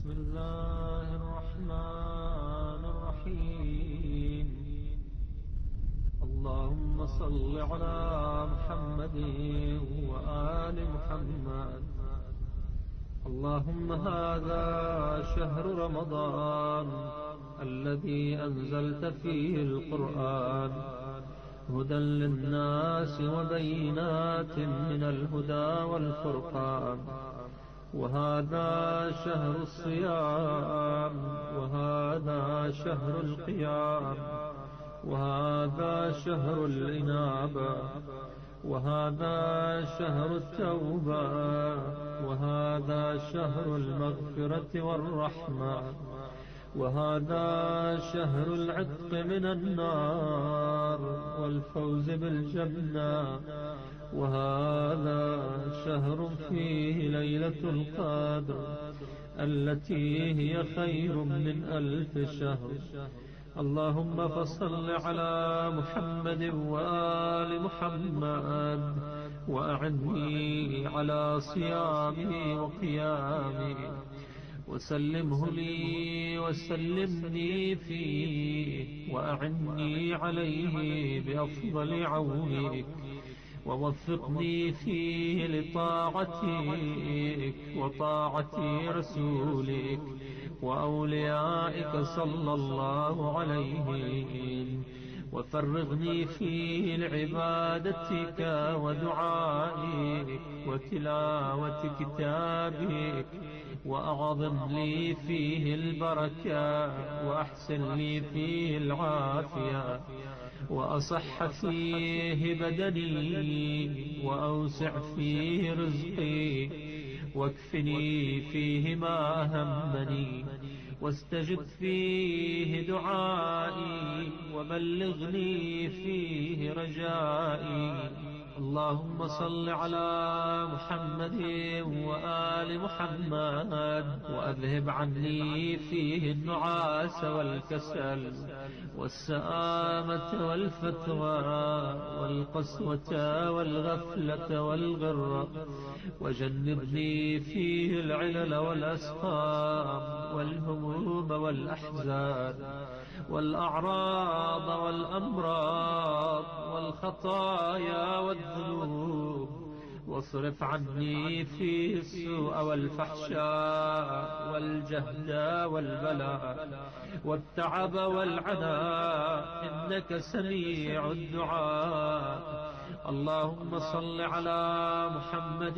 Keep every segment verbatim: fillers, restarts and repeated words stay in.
بسم الله الرحمن الرحيم. اللهم صل على محمد وآل محمد. اللهم هذا شهر رمضان الذي أنزلت فيه القرآن هدى للناس وبينات من الهدى والفرقان، وهذا شهر الصيام، وهذا شهر القيام، وهذا شهر الإنابة، وهذا شهر التوبة، وهذا شهر المغفرة والرحمة، وهذا شهر العتق من النار والفوز بالجنة، وهذا شهر فيه ليلة القدر التي هي خير من ألف شهر. اللهم فصل على محمد وآل محمد وأعني على صيامه وقيامه، وسلمه لي وسلمني فيه، وأعني عليه بأفضل عونك، ووفقني فيه لطاعتك وطاعة رسولك وأوليائك صلى الله عليهم، وفرغني فيه لعبادتك ودعائك وتلاوة كتابك، وأعظم لي فيه البركة، وأحسن لي فيه العافية، وأصح فيه بدني، وأوسع فيه رزقي، واكفني فيه ما أهمني، واستجب فيه دعائي، وبلغني فيه رجائي. اللهم صل على محمد وآل محمد، وأذهب عني فيه النعاس والكسل والسآمة والفتوى والقسوة والغفلة والغرة، وجنبني فيه العلل والأسقام والهموم والأحزان والأعراض والأمراض والخطايا والذنوب، واصرف عني فيه السوء والفحشاء والجهد والبلاء والتعب والعناء، إنك سميع الدعاء. اللهم صل على محمد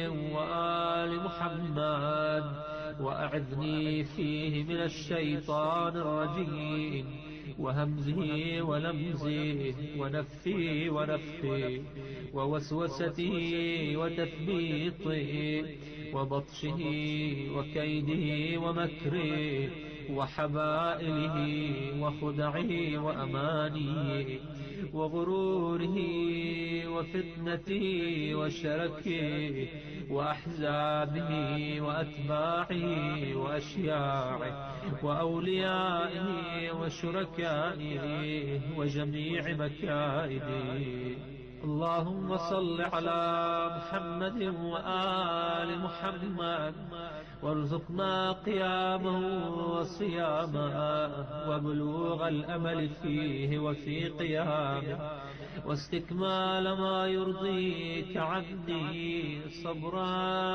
وآل محمد، وأعذني فيه من الشيطان الرجيم وهمزه ولمزه ونفه ونفه ووسوسته وتثبيطه وبطشه وكيده ومكره وحبائله وخدعه وأمانيه وغروره وفتنته وشركه وأحزابه وأتباعه وأشياعه وأوليائه وشركائه وجميع مكائده. اللهم صل على محمد وآل محمد، وارزقنا قيامه وصيامه وبلوغ الأمل فيه وفي قيامه، واستكمال ما يرضيك عني صبرا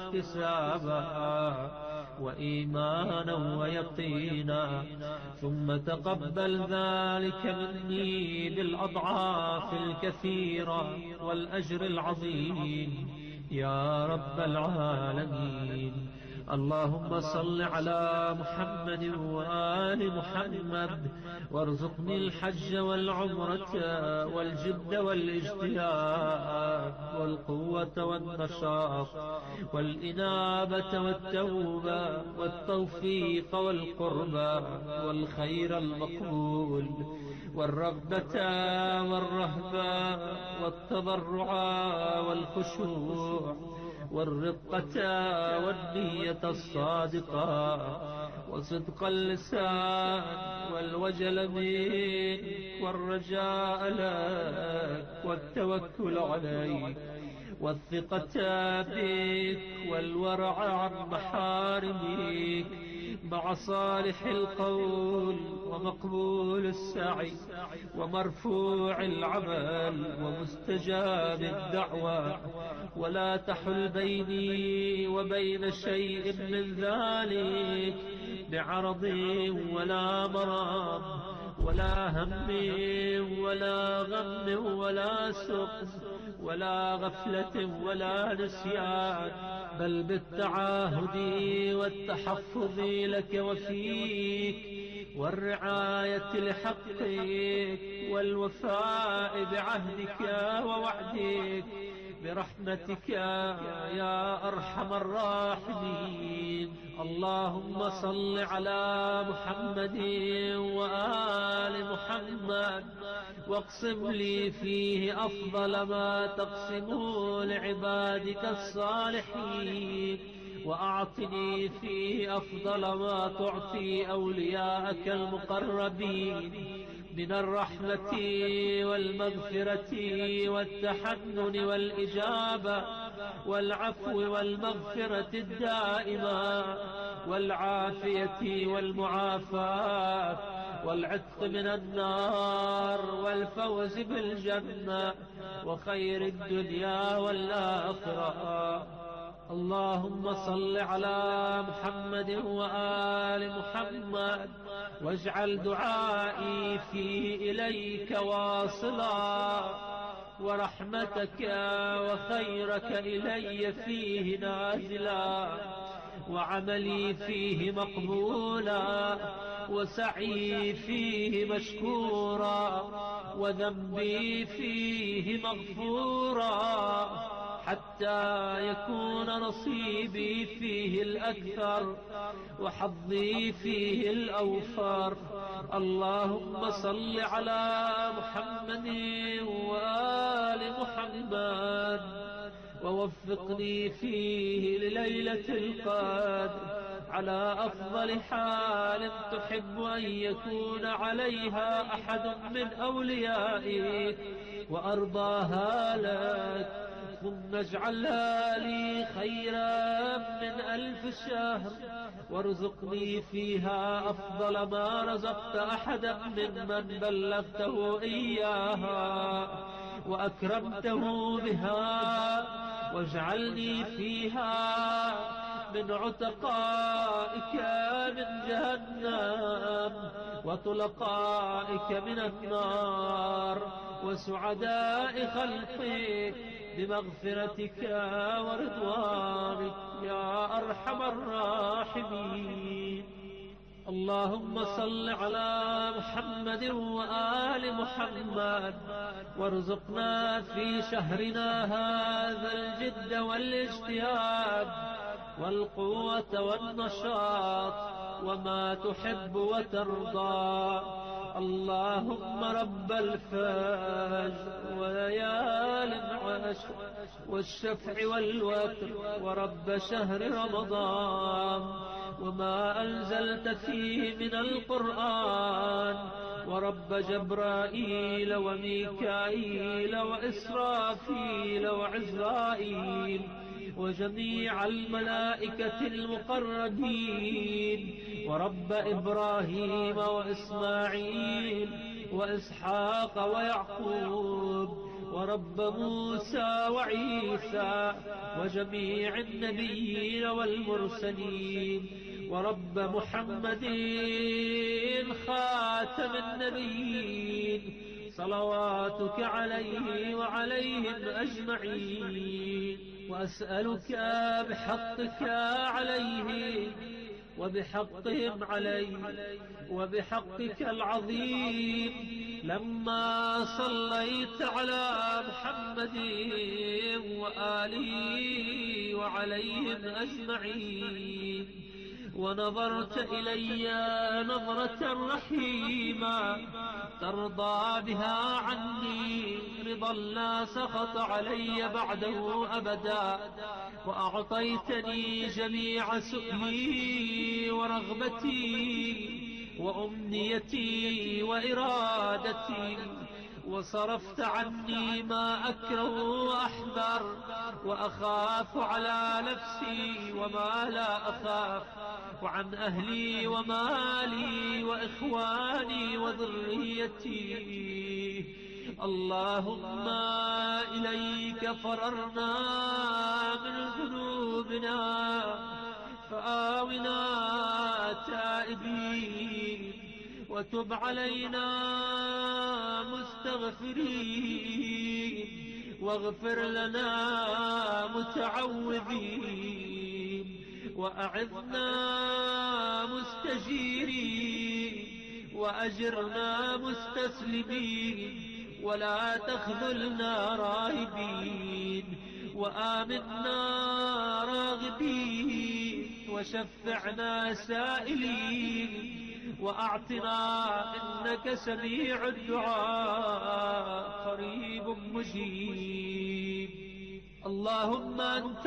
واحتسابا وإيمانا ويقينا، ثم تقبل ذلك مني بالأضعاف الكثيرة والأجر العظيم يا رب العالمين. اللهم صل على محمد وآل محمد، وارزقني الحج والعمرة والجد والاجتهاد والقوة والنشاط والإنابة والتوبة والتوفيق والقربة والخير المقبول والرغبة والرهبة والتضرع والخشوع والرقة والنية الصادقة وصدق اللسان والوجل منك والرجاء لك والتوكل عليك والثقة بك والورع عن محارمك مع صالح القول ومقبول السعي ومرفوع العمل ومستجاب الدعوة، ولا تحل بيني وبين شيء من ذلك بعرض ولا مرض ولا هم ولا غم ولا سقم ولا غفلة ولا نسيان، بل بالتعاهد والتحفظ لك وفيك والرعاية لحقك والوفاء بعهدك ووعدك برحمتك يا أرحم الراحمين. اللهم صل على محمد وآل محمد، واقسم لي فيه أفضل ما تقسم لعبادك الصالحين، وأعطني فيه أفضل ما تعطي أولياءك المقربين من الرحمة والمغفرة والتحنن والإجابة والعفو والمغفرة الدائمة والعافية والمعافاة والعتق من النار والفوز بالجنة وخير الدنيا والآخرة. اللهم صل على محمد وآل محمد، واجعل دعائي فيه إليك واصلا، ورحمتك وخيرك إلي فيه نازلا، وعملي فيه مقبولا، وسعي فيه مشكورا، وذنبي فيه مغفورا، حتى يكون نصيبي فيه الأكثر وحظي فيه الأوفر. اللهم صل على محمد وآل محمد، ووفقني فيه لليلة القدر على أفضل حال تحب أن يكون عليها أحد من أوليائك وأرضاها لك، ثم اجعلها لي خيرا من ألف شهر، وارزقني فيها أفضل ما رزقت أحدا ممن بلغته إياها وأكرمته بها، واجعلني فيها من عتقائك من جهنم وطلقائك من النار وسعداء خلقك بمغفرتك ورضوانك يا أرحم الراحمين. اللهم صل على محمد وآل محمد، وارزقنا في شهرنا هذا الجد والاجتهاد والقوة والنشاط وما تحب وترضى. اللهم رب الفجر وليال العشر والشفع والوتر، ورب شهر رمضان وما أنزلت فيه من القرآن، ورب جبرائيل وميكائيل وإسرافيل وعزرائيل وجميع الملائكة المقربين، ورب إبراهيم وإسماعيل وإسحاق ويعقوب، ورب موسى وعيسى وجميع النبيين والمرسلين، ورب محمد خاتم النبيين صلواتك عليه وعليهم أجمعين. وأسألك بحقك عليه وبحقهم عليه وبحقك العظيم، لما صليت على محمد وآله وعليهم أجمعين ونظرت إلي نظرة رحيمة ترضى بها عني رضا لا سخط علي بعده أبدا، وأعطيتني جميع سؤلي ورغبتي وأمنيتي وإرادتي، وصرفت عني ما أكره وأحذر وأخاف على نفسي وما لا أخاف، وعن أهلي ومالي وإخواني وذريتي. اللهم إليك فررنا من ذنوبنا فآونا تائبين، وتب علينا مستغفرين، واغفر لنا متعوذين، وأعذنا مستجيرين، وأجرنا مستسلمين، ولا تخذلنا راهبين، وآمنا راغبين، وشفعنا سائلين، وأعطنا إنك سميع الدعاء قريب مجيب. اللهم أنت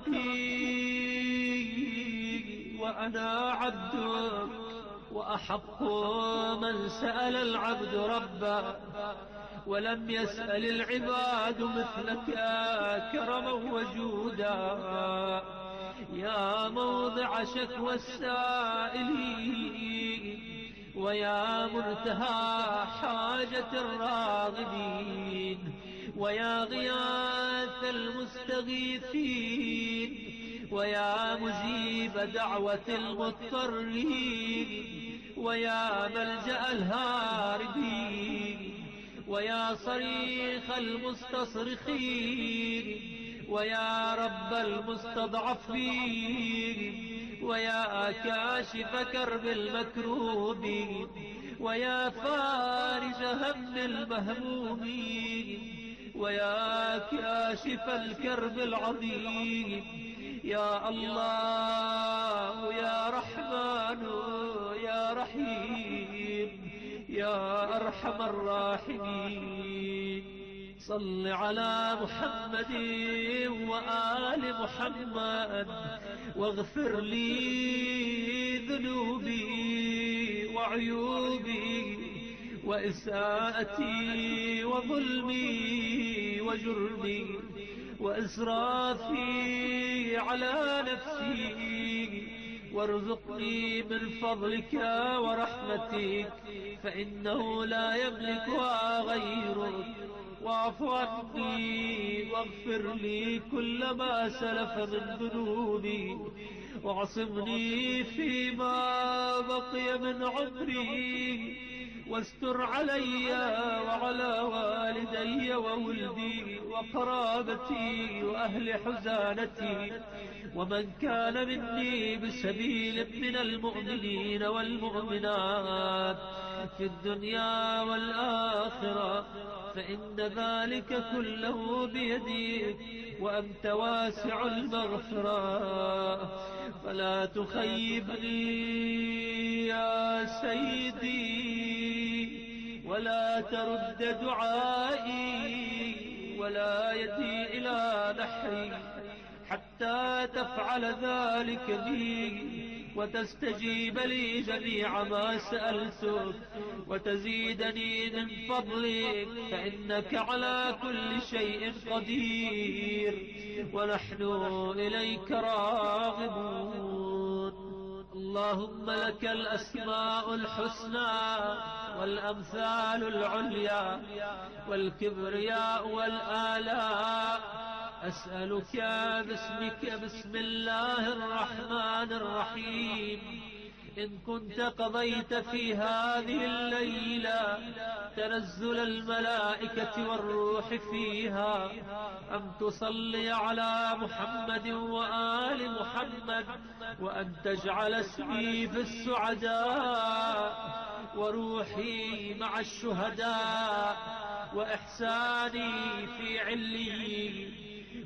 ربي وأنا عبدك، وأحق من سأل العبد ربه، ولم يسأل العباد مثلك كرما وجودا. يا موضع شكوى السائلين، ويا منتهى حاجة الراغبين، ويا غياث المستغيثين، ويا مجيب دعوة المضطرين، ويا ملجأ الهاربين، ويا صريخ المستصرخين، ويا رب المستضعفين، ويا كاشف كرب المكروبين، ويا فارج هم المهمومين، ويا كاشف الكرب العظيم. يا الله يا رحمن يا رحيم يا أرحم الراحمين. صل على محمد وآل محمد، واغفر لي ذنوبي وعيوبي وإساءتي وظلمي وجرمي وإسرافي على نفسي، وارزقني من فضلك ورحمتك، فإنه لا يملكها غيرك. واعف عني واغفر لي كل ما سلف من ذنوبي، واعصمني فيما بقي من عمري، واستر علي وعلى والدي وولدي وقرابتي وأهل حزانتي، ومن كان مني بسبيل من المؤمنين والمؤمنات في الدنيا والآخرة، فإن ذلك كله بيديك، وأنت واسع المغفرة. فلا تخيبني يا سيدي، ولا ترد دعائي، ولا يدي إلى نحري، حتى تفعل ذلك بي وتستجيب لي جميع ما سألتك، وتزيدني من فضلك، فإنك على كل شيء قدير، ونحن إليك راغبون. اللهم لك الأسماء الحسنى والأمثال العليا والكبرياء والآلاء. أسألك باسمك بسم الله الرحمن الرحيم، إن كنت قضيت في هذه الليلة تنزل الملائكة والروح فيها، أن تصلي على محمد وآل محمد، وأن تجعل اسمي في السعداء، وروحي مع الشهداء، وإحساني في عليين،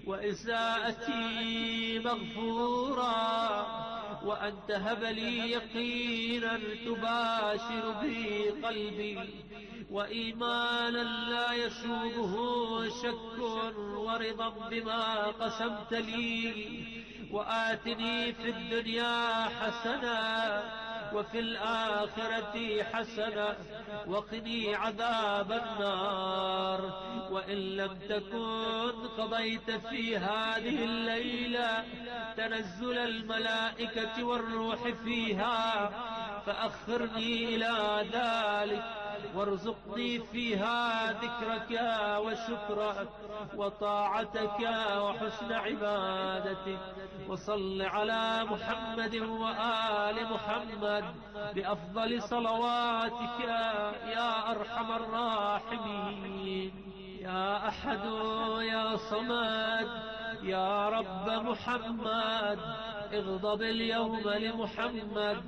وإساءتي مغفورا، وأن تهب لي يقينا تباشر به قلبي، وإيمانا لا يشوبه شك، ورضا بما قسمت لي، وآتني في الدنيا حسنة وفي الآخرة حسنة وقني عذاب النار. وإن لم تكن قضيت في هذه الليلة تنزل الملائكة والروح فيها فأخرني إلى ذلك، وارزقني فيها ذكرك وشكرك وطاعتك وحسن عبادتك. وصل على محمد وآل محمد بأفضل صلواتك يا أرحم الراحمين. يا أحد يا صمد يا رب محمد اغضب اليوم لمحمد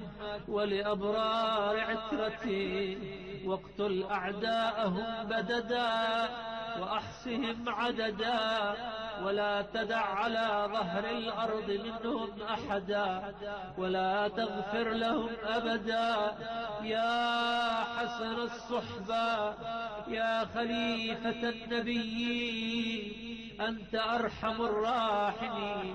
ولأبرار عترته، واقتل أعداءهم بددا وأحصهم عددا، ولا تدع على ظهر الأرض منهم أحدا، ولا تغفر لهم أبدا. يا حسن الصحبة يا خليفة النبي أنت أرحم الراحمين،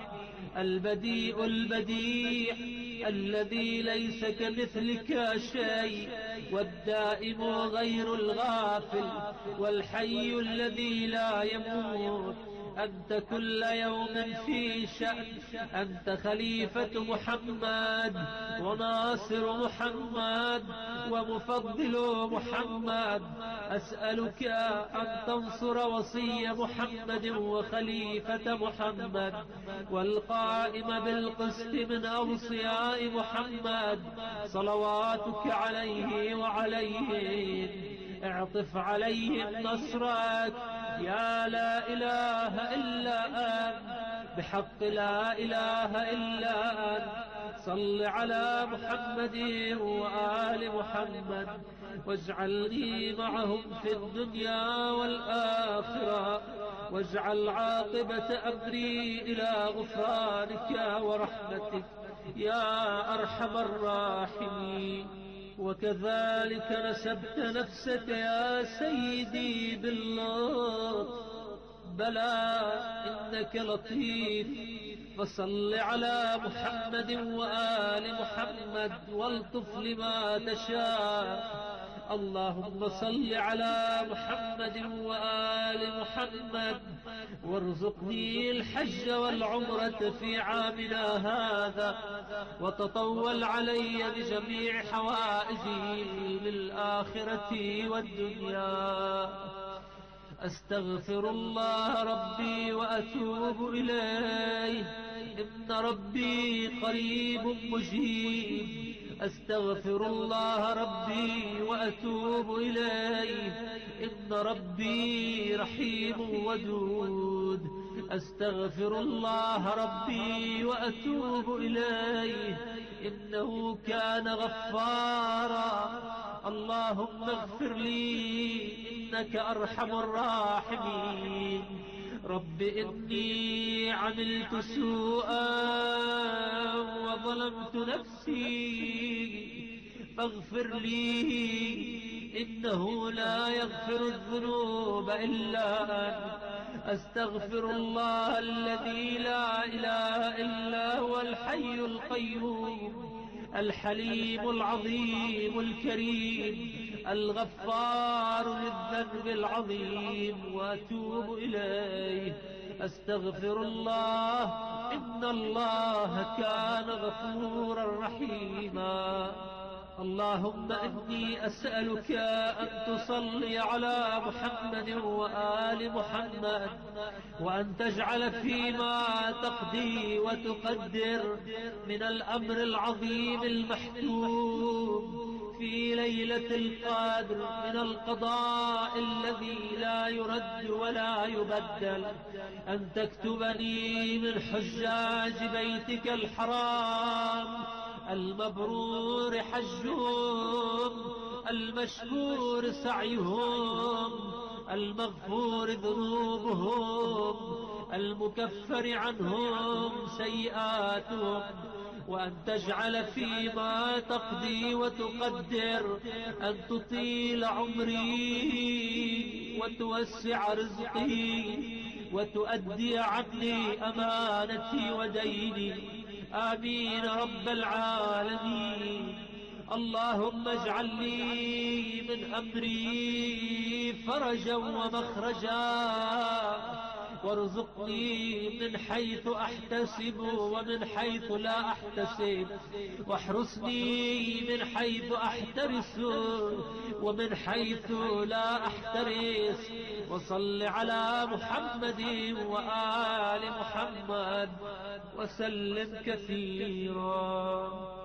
البديء البديع الذي ليس كمثلك شيء، والدائم غير الغافل، والحي الذي لا يموت. أنت كل يوم في شأن، أنت خليفة محمد وناصر محمد ومفضل محمد. أسألك أن تنصر وصي محمد وخليفة محمد والقائم بالقسط من أوصياء محمد صلواتك عليه وعليهم. اعطف عليهم نصرك يا لا إله إلا أنت بحق لا إله إلا أنت. صل على محمد وآل محمد واجعلني معهم في الدنيا والآخرة، واجعل عاقبة أمري إلى غفرانك ورحمتك يا أرحم الراحمين. وكذلك نسبت نفسك يا سيدي باللطف، بلى إنك لطيف. فصل على محمد وآل محمد والطف لما تشاء. اللهم صل على محمد وآل محمد وارزقني الحج والعمرة في عامنا هذا، وتطول علي بجميع حوائجي للآخرة والدنيا. أستغفر الله ربي وأتوب إليه، إن ربي قريب مجيب. أستغفر الله ربي وأتوب إليه، إن ربي رحيم ودود. أستغفر الله ربي وأتوب إليه، إنه كان غفارا. اللهم اغفر لي إنك أرحم الراحمين. رب إني عملت سوءا وظلمت نفسي فاغفر لي، إنه لا يغفر الذنوب إلا أنت. أستغفر الله الذي لا إله إلا هو الحي القيوم الحليم العظيم الكريم الغفار للذنب العظيم، وأتوب إليه. أستغفر الله إن الله كان غفورا رحيما. اللهم إني أسألك أن تصلي على محمد وآل محمد، وأن تجعل فيما تقضي وتقدر من الأمر العظيم المحتوم في ليلة القدر من القضاء الذي لا يرد ولا يبدل، أن تكتبني من حجاج بيتك الحرام المبرور حجهم، المشكور سعيهم، المغفور ذنوبهم، المكفر عنهم سيئاتهم. وأن تجعل فيما تقضي وتقدر أن تطيل عمري وتوسع رزقي وتؤدي عني أمانتي وديني، آمين رب العالمين. اللهم اجعل لي من أمري فرجا ومخرجا، وارزقني من حيث أحتسب ومن حيث لا أحتسب، واحرسني من حيث أحترس ومن حيث لا أحترس. وصل على محمد وآل محمد وسلم كثيرا.